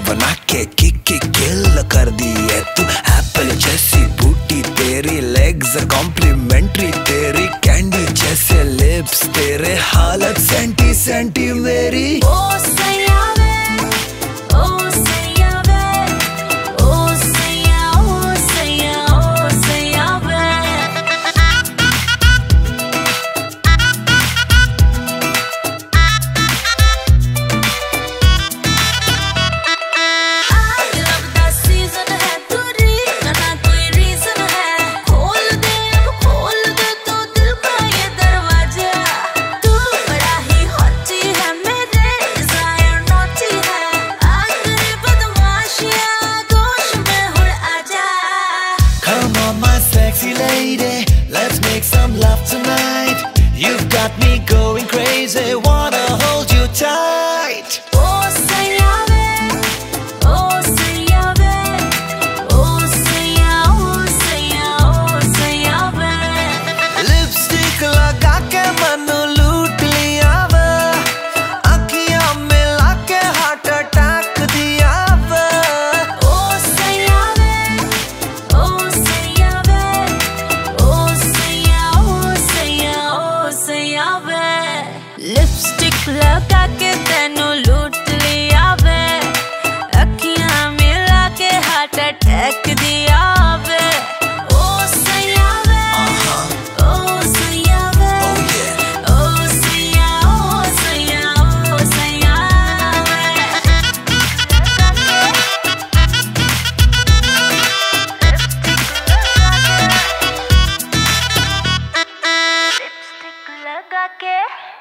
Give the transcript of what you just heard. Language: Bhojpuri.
बना के किल कर दी है तू। एप्पल जैसी बूटी तेरी, लेग्स कॉम्प्लीमेंट्री तेरी, कैंडी जैसे लिप्स तेरे, हालत सेंटी सेंटी मेरी। ओ सैया वे, ओ सैया वे, ओ सैया, ओ सैया, ओ सैया वे। आज लब दा सीजन है, तू रीजन ना कोई रीजन है। खोल दे तो दिल का ये दरवाजा। तू बड़ा ही हॉटी है, मेरे डिजायर नॉटी है। आखिरी बदमाशियां गोश में हुड़ आजा। Come on my sexy lady, let's make some love tonight. You've got me going crazy, wanna hold you tight. ओ सैया वे, ओ सैया वे, ओ सैया, ओ सैया, ओ सैया वे। लिपस्टिक लगा के मन लूट लिया वे, अखियां मिला के हार्ट अटैक दिया वे। ओ सैया वे, ओ सैया वे, ओ सैया, ओ सैया, ओ सैया वे। लिपस्टिक लगा के तेनू लूट लिया वे, अखियां मिला के हार्ट अटैक दिया वे। ओ सैया वे, ओ सैया वे, ओ सैया, ओ सैया, ओ सैया वे। लिपस्टिक लगा के